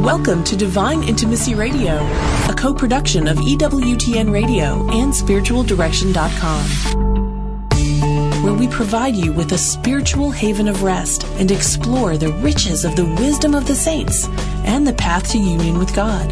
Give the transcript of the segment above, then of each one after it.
Welcome to Divine Intimacy Radio, a co-production of EWTN Radio and SpiritualDirection.com, where we provide you with a spiritual haven of rest and explore the riches of the wisdom of the saints and the path to union with God.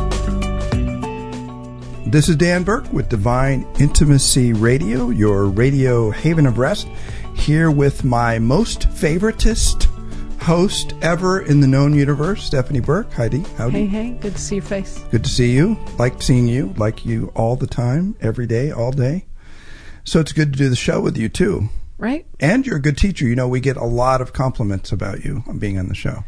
This is Dan Burke with Divine Intimacy Radio, your radio haven of rest, here with my most favoritist host ever in the known universe, Stephanie Burke. Heidi, howdy. Hey, good to see your face. Good to see you. Like seeing you, like you all the time, every day, all day. So it's good to do the show with you, too. Right. And you're a good teacher. You know, we get a lot of compliments about you on being on the show.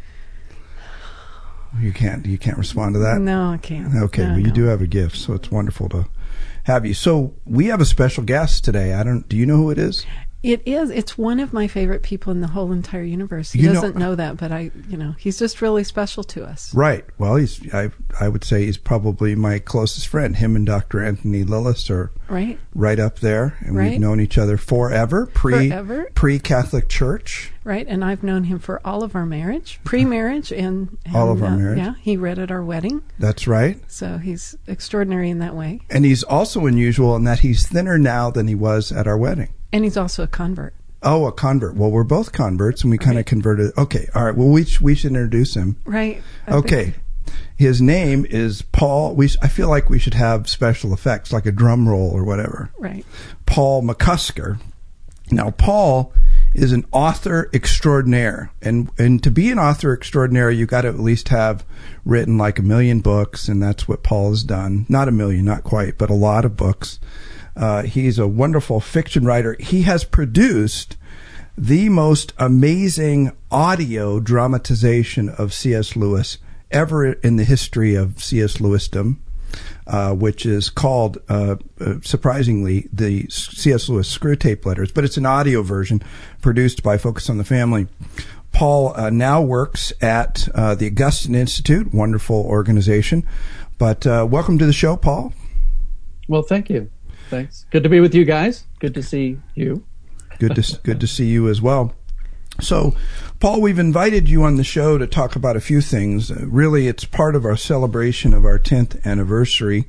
You can't respond to that? No, I can't. Okay, well, you do have a gift, so it's wonderful to have you. So we have a special guest today. Do you know who it is? It is. It's one of my favorite people in the whole entire universe. He doesn't know that, but he's just really special to us. Right. Well, I would say he's probably my closest friend. Him and Dr. Anthony Lillis are right up there, and we've known each other forever, pre-Catholic Church. Right, and I've known him for all of our marriage, pre-marriage, and all of our marriage. Yeah, he read at our wedding. That's right. So he's extraordinary in that way. And he's also unusual in that he's thinner now than he was at our wedding. And he's also a convert. Oh, a convert. Well, we're both converts, and we kind of converted. Okay, all right. Well, we should introduce him. Right. Okay. His name is Paul. I feel like we should have special effects, like a drum roll or whatever. Right. Paul McCusker. Now, Paul is an author extraordinaire, and to be an author extraordinaire, you got to at least have written like 1 million books, and that's what Paul has done. Not 1 million, not quite, but a lot of books. He's a wonderful fiction writer. He has produced the most amazing audio dramatization of C.S. Lewis ever in the history of C.S. Lewisdom, which is called, surprisingly, the C.S. Lewis Screwtape Letters, but it's an audio version produced by Focus on the Family. Paul now works at the Augustine Institute, wonderful organization. But welcome to the show, Paul. Well, thank you. Thanks. Good to be with you guys. Good to see you. Good to see you as well. So, Paul, we've invited you on the show to talk about a few things. Really, it's part of our celebration of our 10th anniversary.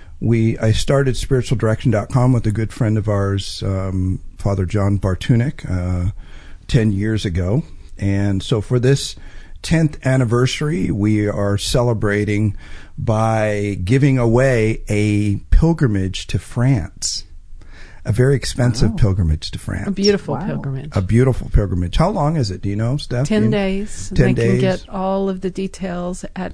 I started SpiritualDirection.com with a good friend of ours, Father John Bartunek, 10 years ago. And so for this 10th anniversary, we are celebrating by giving away a pilgrimage to France. A very expensive pilgrimage to France. A beautiful pilgrimage. A beautiful pilgrimage. How long is it? Do you know, Steph? 10 days. 10 days. They can get all of the details at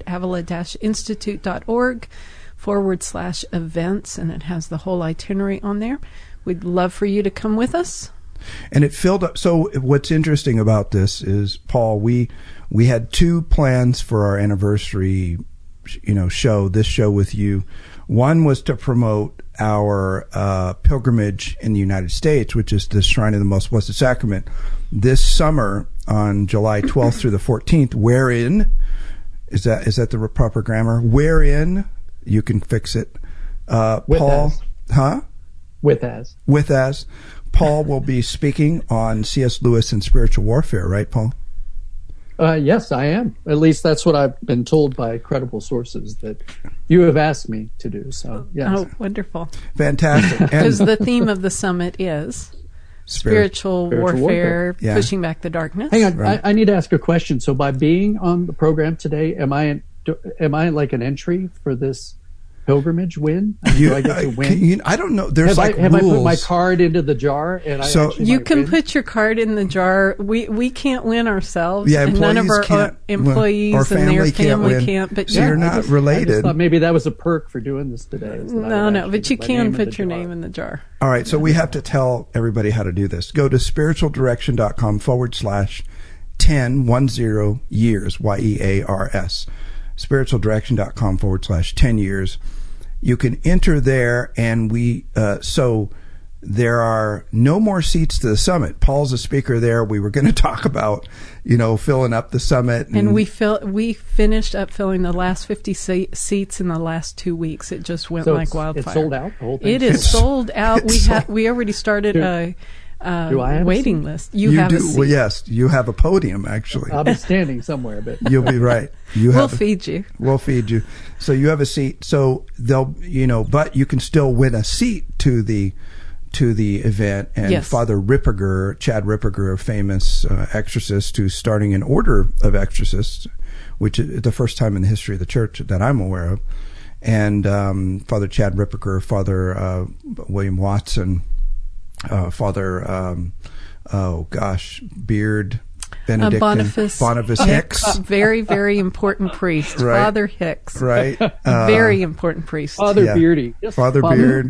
avila-institute.org/events, and it has the whole itinerary on there. We'd love for you to come with us. And it filled up. So what's interesting about this is, Paul, we had two plans for our anniversary, show, this show with you. One was to promote our pilgrimage in the United States, which is the Shrine of the Most Blessed Sacrament, this summer on July 12th through the 14th, wherein, is that the proper grammar? Wherein, you can fix it, Paul, With as. Paul will be speaking on C.S. Lewis and spiritual warfare, right, Paul? Yes, I am. At least that's what I've been told by credible sources that you have asked me to do. So, yes. Oh, wonderful. Fantastic. Because the theme of the summit is spiritual warfare, pushing back the darkness. Hang on, right. I need to ask a question. So by being on the program today, am I like an entry for this pilgrimage win? Do I get to win? I don't know. There's have rules. I put my card into the jar? And you can put your card in the jar. We can't win ourselves. Yeah, and none of our employees and their family can't. But so you're not related. I just thought maybe that was a perk for doing this today. No, but you can put your name in the jar. All right, so we have to tell everybody how to do this. Go to spiritualdirection.com/10 years, YEARS. spiritualdirection.com/10 years. You can enter there, and so there are no more seats to the summit. Paul's a speaker there. We were going to talk about, filling up the summit. And we finished up filling the last 50 seats in the last 2 weeks. It just went like wildfire. It's sold out, the whole thing? It is sold out. We already started Do I have waiting list. You have a seat. Well, yes, you have a podium, actually. I'll be standing somewhere, but you'll be right. We'll feed you. We'll feed you. So you have a seat. So they'll, but you can still win a seat to the event. And yes. Father Ripperger, Chad Ripperger, a famous exorcist, who's starting an order of exorcists, which is the first time in the history of the church that I'm aware of. And Father Chad Ripperger, Father William Watson, Father, Beard, Benedictine, Boniface Hicks. Very, very important priest. Right. Father Hicks. Right. Very important priest. Father Beardy. Yes, Father Beard.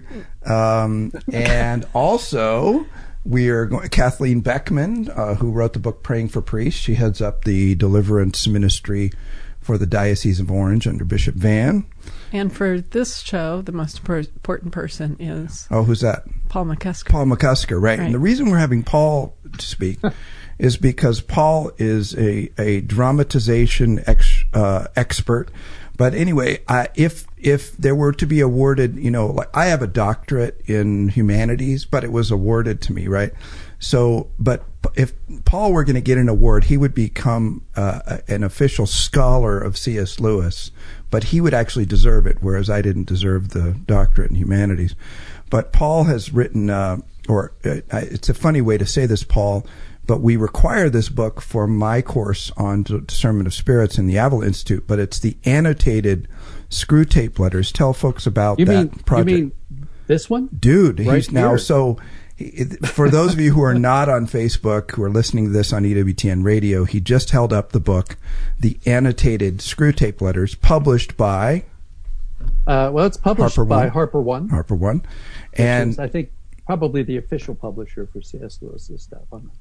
And also, we are going, Kathleen Beckman, who wrote the book Praying for Priests. She heads up the deliverance ministry for the Diocese of Orange under Bishop Van. And for this show, the most important person is... Oh, who's that? Paul McCusker. Paul McCusker, right. And the reason we're having Paul to speak is because Paul is a dramatization expert. But anyway, if there were to be awarded, like I have a doctorate in humanities, but it was awarded to me, right? So, but if Paul were going to get an award, he would become an official scholar of C.S. Lewis, but he would actually deserve it, whereas I didn't deserve the doctorate in humanities. But Paul has written, it's a funny way to say this, Paul, but we require this book for my course on discernment of spirits in the Avila Institute, but it's the annotated screw tape letters. Tell folks about project. You mean this one? Dude, right he's now here. so... For those of you who are not on Facebook, who are listening to this on EWTN Radio, he just held up the book, The Annotated Screw Tape Letters, published by... it's published by Harper One. Harper One. And I think probably the official publisher for C.S. Lewis's stuff.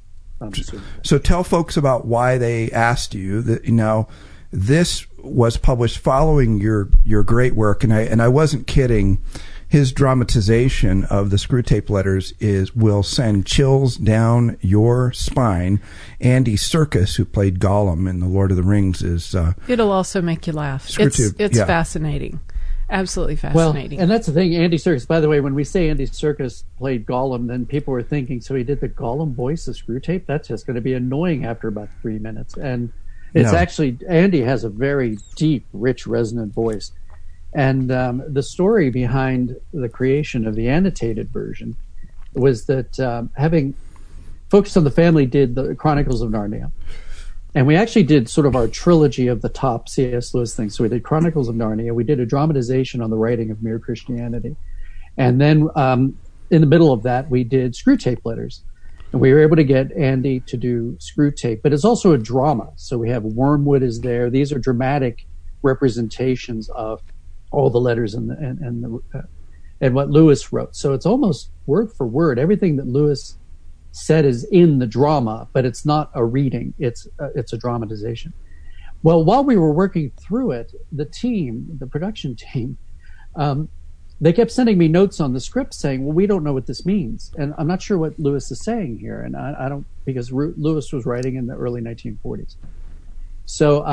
So tell folks about why they asked you. That, this was published following your great work, and I wasn't kidding. His dramatization of the screw tape letters will send chills down your spine. Andy Serkis, who played Gollum in The Lord of the Rings, is... It'll also make you laugh. It's fascinating. Absolutely fascinating. Well, and that's the thing, Andy Serkis, by the way, when we say Andy Serkis played Gollum, then people are thinking, so he did the Gollum voice of screw tape? That's just going to be annoying after about 3 minutes. And it's actually, Andy has a very deep, rich, resonant voice. And the story behind the creation of the annotated version was that having Focus on the Family did the Chronicles of Narnia. And we actually did sort of our trilogy of the top C.S. Lewis things. So we did Chronicles of Narnia. We did a dramatization on the writing of Mere Christianity. And then in the middle of that, we did Screw Tape Letters. And we were able to get Andy to do Screw Tape. But it's also a drama. So we have Wormwood is there. These are dramatic representations of all the letters and what Lewis wrote. So it's almost word for word. Everything that Lewis said is in the drama, but it's not a reading. It's a dramatization. Well, while we were working through it, the production team, they kept sending me notes on the script saying, well, we don't know what this means. And I'm not sure what Lewis is saying here. And I don't, because Lewis was writing in the early 1940s. So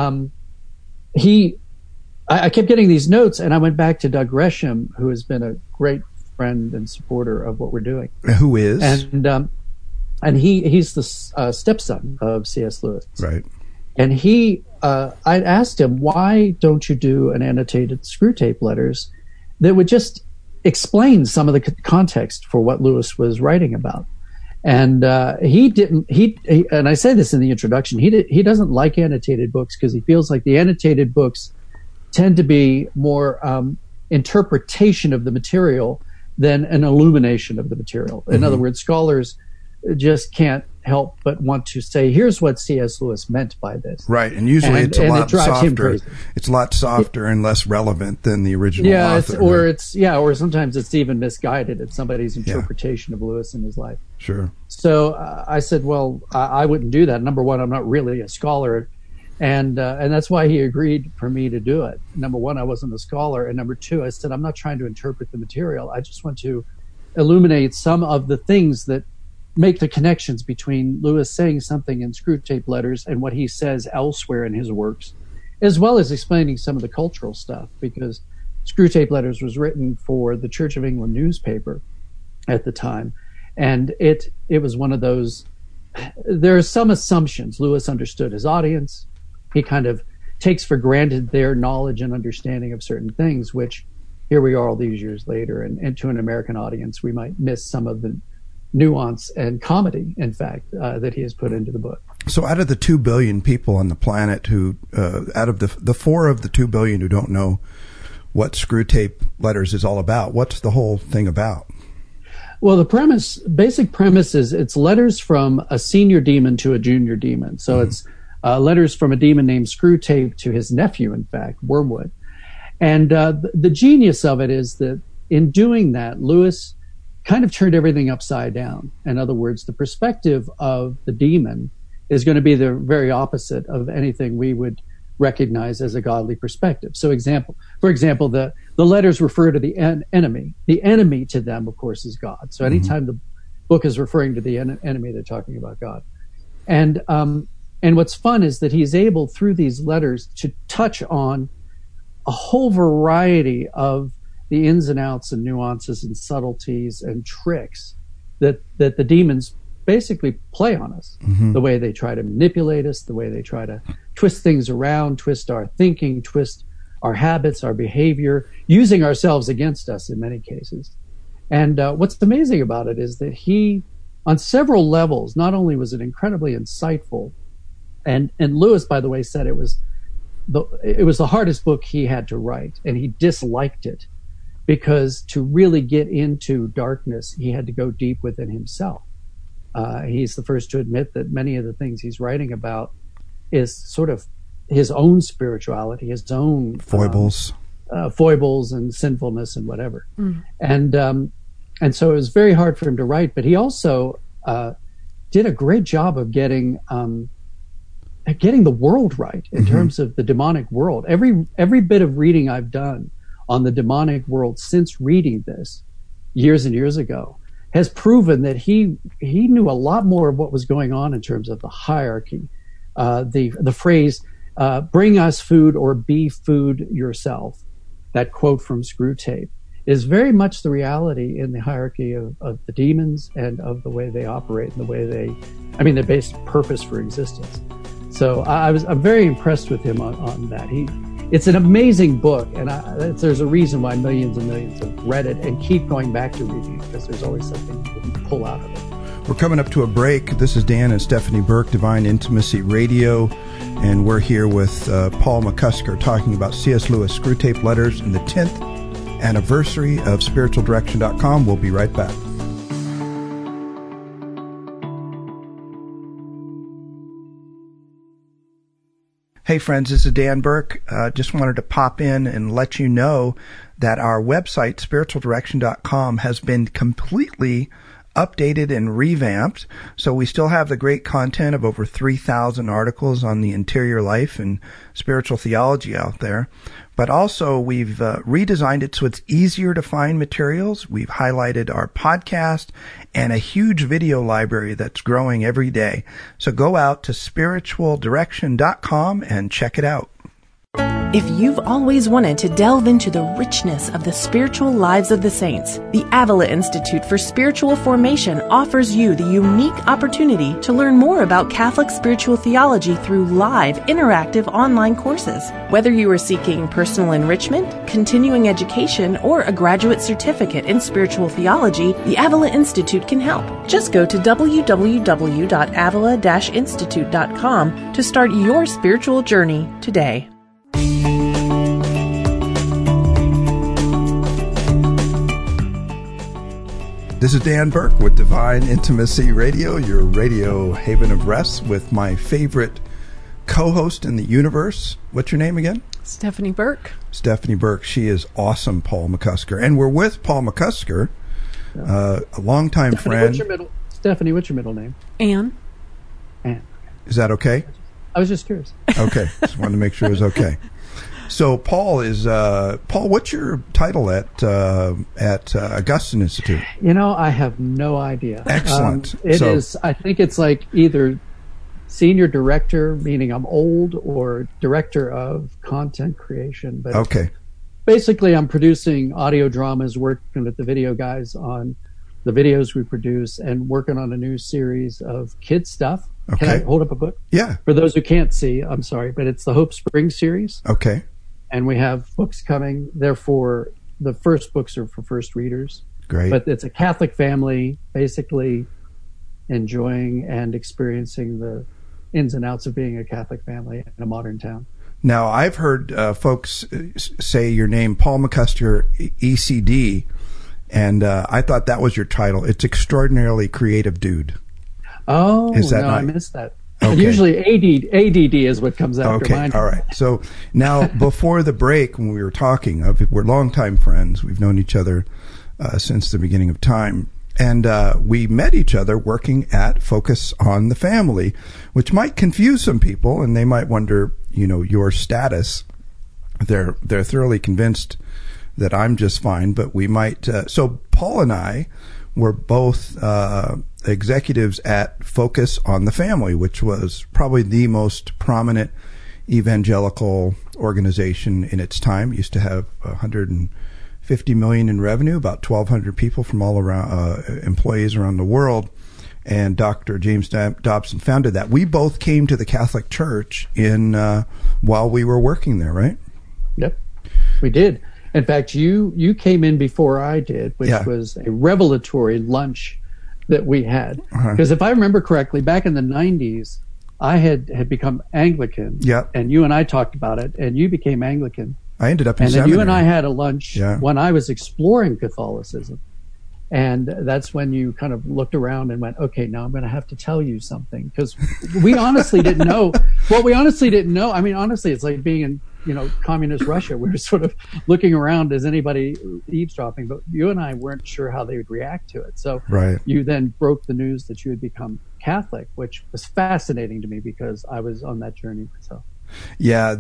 I kept getting these notes, and I went back to Doug Gresham, who has been a great friend and supporter of what we're doing. Who is? And he's the stepson of C.S. Lewis. Right. And I asked him, why don't you do an annotated screw tape letters that would just explain some of the context for what Lewis was writing about? And he didn't. And I say this in the introduction. He doesn't like annotated books because he feels like the annotated books tend to be more interpretation of the material than an illumination of the material. In other words, scholars just can't help but want to say, here's what C.S. Lewis meant by this. Right, and usually it's a lot softer. Him it's a lot softer and less relevant than the original author. Or sometimes it's even misguided. It's somebody's interpretation of Lewis in his life. Sure. So I said, well, I wouldn't do that. Number one, I'm not really a scholar. And that's why he agreed for me to do it. Number one, I wasn't a scholar. And number two, I said, I'm not trying to interpret the material. I just want to illuminate some of the things that make the connections between Lewis saying something in Screw Tape Letters and what he says elsewhere in his works, as well as explaining some of the cultural stuff, because Screw Tape Letters was written for the Church of England newspaper at the time. And it was one of those, there are some assumptions. Lewis understood his audience. He kind of takes for granted their knowledge and understanding of certain things, which here we are all these years later, and to an American audience, we might miss some of the nuance and comedy, in fact, that he has put into the book. So out of the 2 billion people on the planet who, out of the 4 of the 2 billion who don't know what Screwtape Letters is all about, what's the whole thing about? Well, the basic premise is it's letters from a senior demon to a junior demon. So it's letters from a demon named Screwtape to his nephew, in fact, Wormwood. And the genius of it is that in doing that, Lewis kind of turned everything upside down. In other words, the perspective of the demon is going to be the very opposite of anything we would recognize as a godly perspective. So for example, the letters refer to the enemy. The enemy to them, of course, is God. So anytime the book is referring to the enemy, they're talking about God. And what's fun is that he's able, through these letters, to touch on a whole variety of the ins and outs and nuances and subtleties and tricks that the demons basically play on us. The way they try to manipulate us, the way they try to twist things around, twist our thinking, twist our habits, our behavior, using ourselves against us in many cases. And what's amazing about it is that he, on several levels, not only was it incredibly insightful, and Lewis, by the way, said it was the hardest book he had to write, and he disliked it because to really get into darkness, he had to go deep within himself. He's the first to admit that many of the things he's writing about is sort of his own spirituality, his own foibles and sinfulness and whatever. And so it was very hard for him to write, but he also did a great job of getting the world right in terms of the demonic world. Every bit of reading I've done on the demonic world since reading this years and years ago has proven that he knew a lot more of what was going on in terms of the hierarchy. The phrase, bring us food or be food yourself, that quote from Screwtape, is very much the reality in the hierarchy of the demons and of the way they operate and the way their basic purpose for existence. So I'm very impressed with him on that. It's an amazing book, and there's a reason why millions and millions have read it and keep going back to reading it, because there's always something you can pull out of it. We're coming up to a break. This is Dan and Stephanie Burke, Divine Intimacy Radio, and we're here with Paul McCusker talking about C.S. Lewis, Screwtape Letters, and the 10th anniversary of SpiritualDirection.com. We'll be right back. Hey friends, this is Dan Burke. Just wanted to pop in and let you know that our website, SpiritualDirection.com, has been completely updated and revamped. So we still have the great content of over 3,000 articles on the interior life and spiritual theology out there. But also we've redesigned it so it's easier to find materials. We've highlighted our podcast and a huge video library that's growing every day. So go out to spiritualdirection.com and check it out. If you've always wanted to delve into the richness of the spiritual lives of the saints, the Avila Institute for Spiritual Formation offers you the unique opportunity to learn more about Catholic spiritual theology through live, interactive online courses. Whether you are seeking personal enrichment, continuing education, or a graduate certificate in spiritual theology, the Avila Institute can help. Just go to www.avila-institute.com to start your spiritual journey today. This is Dan Burke with Divine Intimacy Radio, your radio haven of rest, with my favorite co-host in the universe. What's your name again? Stephanie Burke. Stephanie Burke. She is awesome, Paul McCusker. And we're with Paul McCusker, a longtime friend. Stephanie, what's your middle name? Anne. Anne. Is that okay? I was just curious. Okay. Just wanted to make sure it was okay. So Paul, what's your title at Augustine Institute? I have no idea. Excellent. I think it's like either senior director, meaning I'm old, or director of content creation. But okay. Basically, I'm producing audio dramas, working with the video guys on the videos we produce, and working on a new series of kids stuff. Okay. Can I hold up a book? Yeah. For those who can't see, I'm sorry, but it's the Hope Springs series. Okay. And we have books coming. Therefore, the first books are for first readers. Great. But it's a Catholic family basically enjoying and experiencing the ins and outs of being a Catholic family in a modern town. Now, I've heard folks say your name, Paul McCusker, ECD, and I thought that was your title. It's Extraordinarily Creative Dude. Oh, is that no, not... I missed that. Okay. And usually ADD is what comes after mine. All right. So now, before the break, when we were talking, we're longtime friends. We've known each other since the beginning of time. And we met each other working at Focus on the Family, which might confuse some people, and they might wonder, your status. They're thoroughly convinced that I'm just fine, but we might. So Paul and I were both executives at Focus on the Family, which was probably the most prominent evangelical organization in its time. It used to have 150 million in revenue, about 1,200 people from all around, employees around the world. And Dr. James Dobson founded that. We both came to the Catholic Church while we were working there, right? Yep, we did. In fact, you came in before I did, which was a revelatory lunch that we had. Because if I remember correctly, back in the 90s, I had become Anglican. And you and I talked about it, and you became Anglican. I ended up in seminary. seminary. And then you and I had a lunch when I was exploring Catholicism. And that's when you kind of looked around and went, okay, now I'm going to have to tell you something. Because we honestly didn't know. Well, we honestly didn't know. I mean, honestly, it's like being in, communist Russia. We were sort of looking around, is anybody eavesdropping? But you and I weren't sure how they would react to it. So you then broke the news that you had become Catholic, which was fascinating to me because I was on that journey myself. Yeah,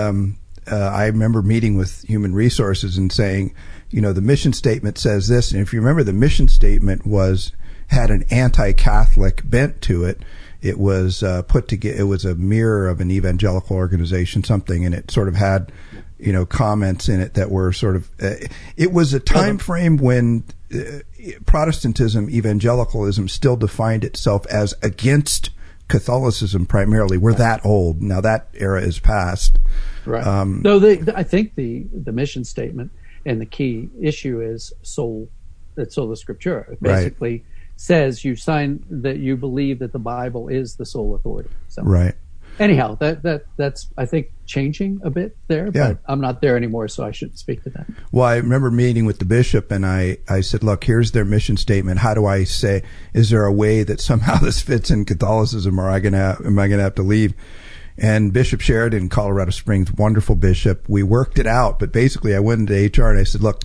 I remember meeting with Human Resources and saying, the mission statement says this. And if you remember, the mission statement had an anti-Catholic bent to it. It was put together. It was a mirror of an evangelical organization, something, and it sort of had, comments in it that were sort of. It was a time frame when Protestantism, evangelicalism, still defined itself as against Catholicism primarily. We're that old now. That era is past. Right. I think the mission statement and the key issue is sola scriptura. It basically says you sign that you believe that the Bible is the sole authority. So, anyhow, that's I think changing a bit there, but I'm not there anymore, so I shouldn't speak to that. Well, I remember meeting with the bishop, and I said, look, here's their mission statement. How do I say? Is there a way that somehow this fits in Catholicism, or am I going to have to leave? And Bishop Sheridan, Colorado Springs, wonderful bishop. We worked it out, but basically I went into HR and I said, look,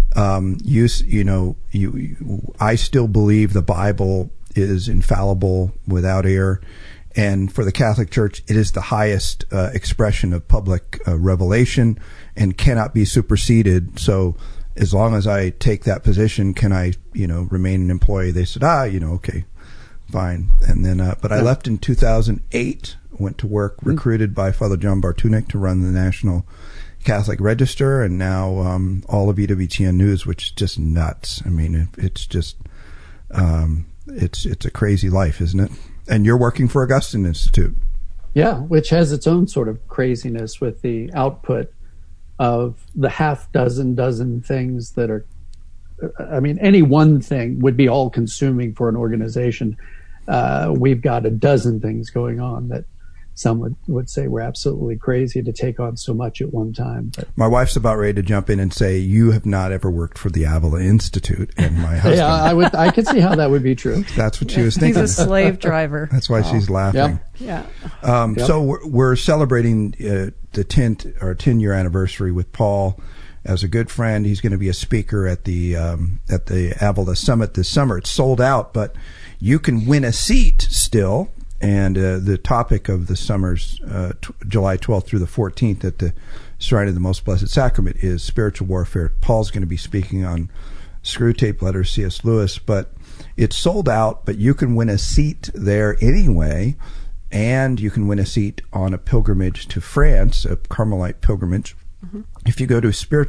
I still believe the Bible is infallible, without error. And for the Catholic Church, it is the highest expression of public revelation and cannot be superseded. So as long as I take that position, can I, remain an employee? They said, okay, fine. And then, but I left in 2008. Went to work, recruited by Father John Bartunek to run the National Catholic Register, and now all of EWTN News, which is just nuts. I mean, it's just it's a crazy life, isn't it? And you're working for Augustine Institute. Yeah, which has its own sort of craziness with the output of the dozen things that are. I mean, any one thing would be all consuming for an organization. We've got a dozen things going on that some would say we're absolutely crazy to take on so much at one time. But my wife's about ready to jump in and say, you have not ever worked for the Avila Institute. And my husband. I could see how that would be true. That's what she was thinking. He's a slave driver. That's why she's laughing. Yep. Yeah. So we're celebrating the 10-year anniversary with Paul as a good friend. He's going to be a speaker at the Avila Summit this summer. It's sold out, but you can win a seat still. And the topic of the summer's July 12th through the 14th at the Shrine of the Most Blessed Sacrament is spiritual warfare. Paul's going to be speaking on Screwtape Letters, C.S. Lewis, but it's sold out, but you can win a seat there anyway, and you can win a seat on a pilgrimage to France, a Carmelite pilgrimage, If you go to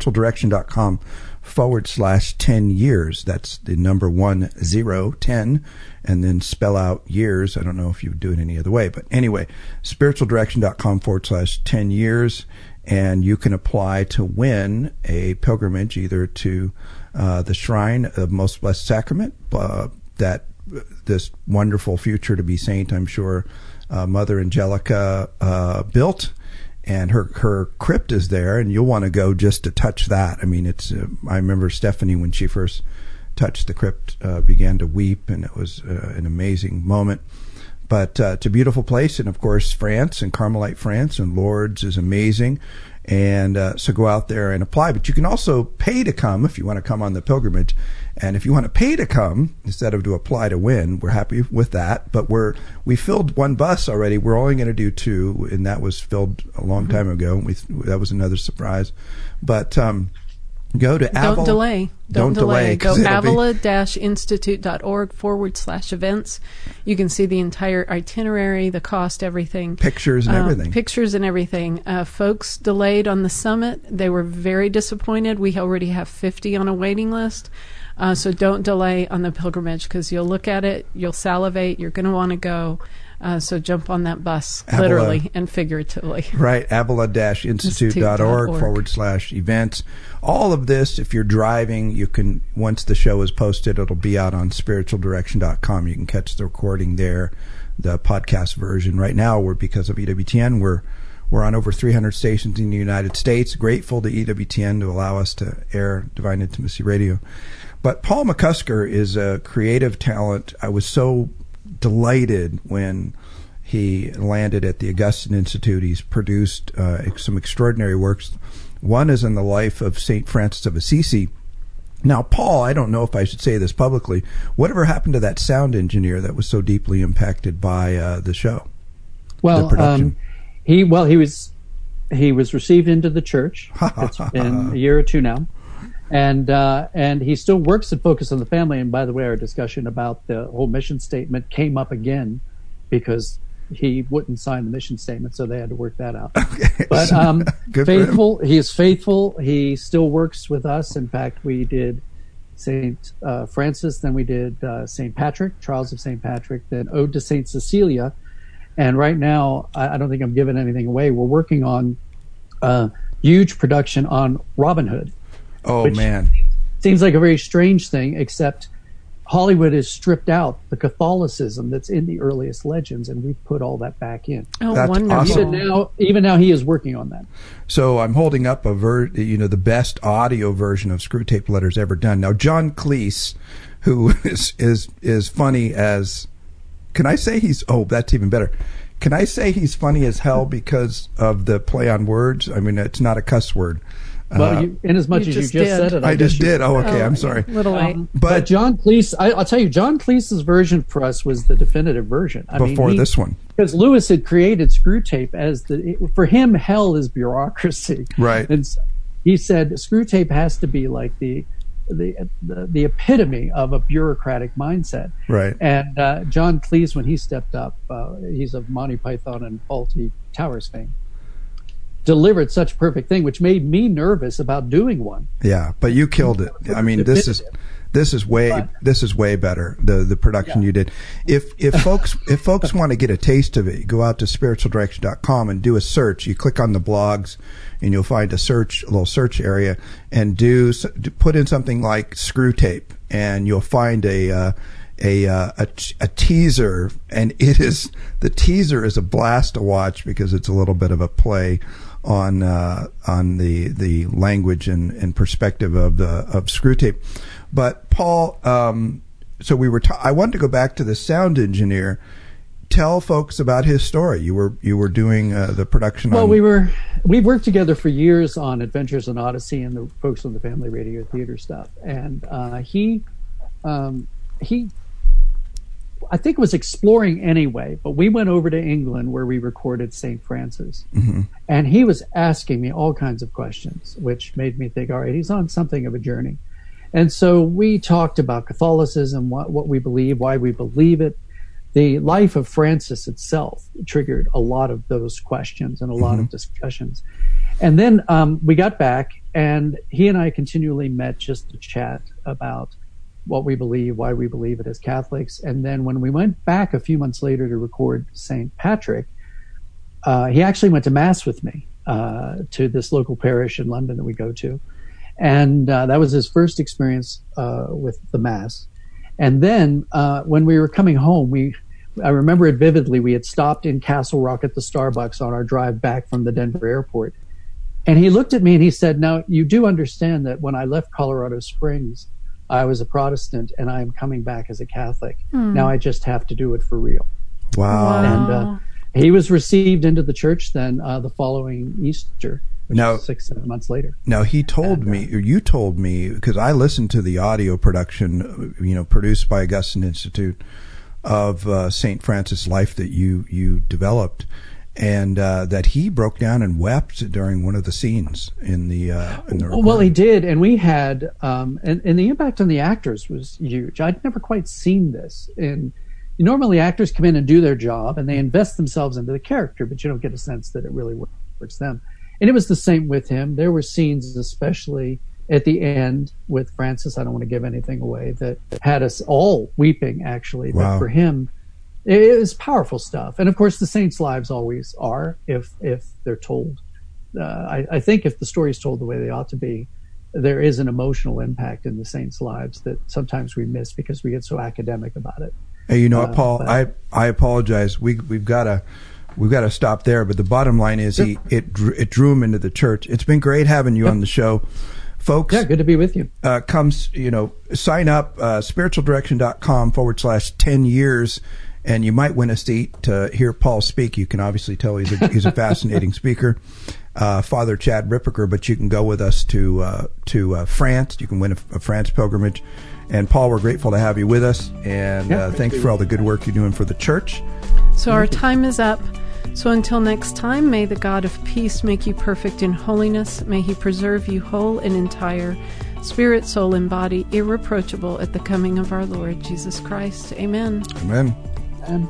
spiritualdirection.com/10 years, that's the number 10, and then spell out years. I don't know if you would do it any other way, but anyway, spiritualdirection.com/10 years, and you can apply to win a pilgrimage either to the Shrine of Most Blessed Sacrament, that this wonderful future to be saint, I'm sure, Mother Angelica built. And her crypt is there, and you'll want to go just to touch that. I mean, it's. I remember Stephanie, when she first touched the crypt, began to weep, and it was an amazing moment. But it's a beautiful place, and of course, France and Carmelite France and Lourdes is amazing. And so go out there and apply. But you can also pay to come if you want to come on the pilgrimage. And if you want to pay to come instead of to apply to win, we're happy with that. But we filled one bus already. We're only going to do 2, and that was filled a long time ago. That was another surprise. But go to Avila. Don't delay. Don't delay. Go avila-institute.org/events. You can see the entire itinerary, the cost, everything. Pictures and everything. Pictures and everything. Folks delayed on the summit. They were very disappointed. We already have 50 on a waiting list. So don't delay on the pilgrimage, because you'll look at it, you'll salivate, you're going to want to go. So jump on that bus, literally and figuratively. Right, avila-institute.org/events. All of this, if you're driving, you can, once the show is posted, it'll be out on spiritualdirection.com. You can catch the recording there, the podcast version. Right now, because of EWTN, we're on over 300 stations in the United States. Grateful to EWTN to allow us to air Divine Intimacy Radio. But Paul McCusker is a creative talent. I was so delighted when he landed at the Augustine Institute. He's produced some extraordinary works. One is in the life of St. Francis of Assisi. Now, Paul, I don't know if I should say this publicly, whatever happened to that sound engineer that was so deeply impacted by the show? Well, the production? He was received into the church. It's been a year or 2 now. And he still works at Focus on the Family. And by the way, our discussion about the whole mission statement came up again because he wouldn't sign the mission statement, so they had to work that out. Okay. But faithful, he is faithful. He still works with us. In fact, we did St. Francis, then we did St. Patrick, Trials of St. Patrick, then Ode to St. Cecilia. And right now, I don't think I'm giving anything away. We're working on a huge production on Robin Hood. Oh, man. Seems like a very strange thing, except Hollywood has stripped out the Catholicism that's in the earliest legends, and we've put all that back in. Oh, that's wonderful. Awesome. Even now, he is working on that. So I'm holding up the best audio version of Screwtape Letters ever done. Now, John Cleese, who is funny as... Can I say he's... Oh, that's even better. Can I say he's funny as hell because of the play on words? I mean, it's not a cuss word. Well, in as much as you just said it, I just did. Oh, okay. I'm sorry. Little late. But John Cleese, I'll tell you, John Cleese's version for us was the definitive version. Before this one, because Lewis had created Screwtape as for him, hell is bureaucracy. Right. And so he said Screwtape has to be like the epitome of a bureaucratic mindset. Right. And John Cleese, when he stepped up, he's of Monty Python and Fawlty Towers fame, delivered such a perfect thing, which made me nervous about doing one. Yeah, but you killed it. I mean, this is way better. The production you did. If folks want to get a taste of it, go out to spiritualdirection.com and do a search. You click on the blogs, and you'll find a little search area, and put in something like Screwtape, and you'll find a teaser, and the teaser is a blast to watch because it's a little bit of a play on the language and perspective of Screwtape. But Paul, so I wanted to go back to the sound engineer. Tell folks about his story. You were doing the production. Well, we've worked together for years on Adventures in Odyssey and the Focus on the Family Radio Theater stuff, and he I think was exploring anyway, but we went over to England where we recorded St. Francis. Mm-hmm. And he was asking me all kinds of questions, which made me think, all right, he's on something of a journey. And so we talked about Catholicism, what we believe, why we believe it. the life of Francis itself triggered a lot of those questions and a lot of discussions. And then we got back, and he and I continually met just to chat about what we believe, why we believe it as Catholics. And then when we went back a few months later to record St. Patrick, he actually went to Mass with me to this local parish in London that we go to. And that was his first experience with the Mass. And then when we were coming home, I remember it vividly. We had stopped in Castle Rock at the Starbucks on our drive back from the Denver airport. And he looked at me and he said, "Now, you do understand that when I left Colorado Springs, I was a Protestant and I am coming back as a Catholic. Now I just have to do it for real." Wow. And he was received into the church then the following Easter, which was 6-7 months later. Now, he told me, or you told me, because I listened to the audio production, produced by Augustine Institute of St. Francis' life that you developed, and that he broke down and wept during one of the scenes in the recording. Well, he did, and we had, and the impact on the actors was huge. I'd never quite seen this. And normally actors come in and do their job, and they invest themselves into the character, but you don't get a sense that it really works them. And it was the same with him. There were scenes, especially at the end with Francis, I don't want to give anything away, that had us all weeping, actually. Wow. But for him, it was powerful stuff. And of course, the saints' lives always are, if they're told. I think if the story is told the way they ought to be, there is an emotional impact in the saints' lives that sometimes we miss because we get so academic about it. Hey, you know what, Paul? I apologize. We've got to stop there. But the bottom line is, it drew him into the church. It's been great having you on the show, folks. Yeah, good to be with you. Sign up spiritualdirection.com/10 years, and you might win a seat to hear Paul speak. You can obviously tell he's a fascinating speaker. Father Chad Ripperger, but you can go with us to France. You can win a France pilgrimage. And Paul, we're grateful to have you with us, and thanks for all the good work you're doing for the church. So our time is up. So until next time, may the God of peace make you perfect in holiness. May he preserve you whole and entire, spirit, soul, and body, irreproachable at the coming of our Lord Jesus Christ. Amen. Amen. And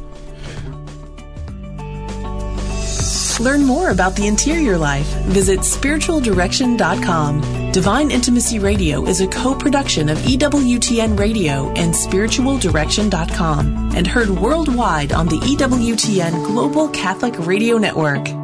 Learn more about the interior life. Visit spiritualdirection.com. Divine Intimacy Radio is a co-production of EWTN Radio and spiritualdirection.com and heard worldwide on the EWTN Global Catholic Radio Network.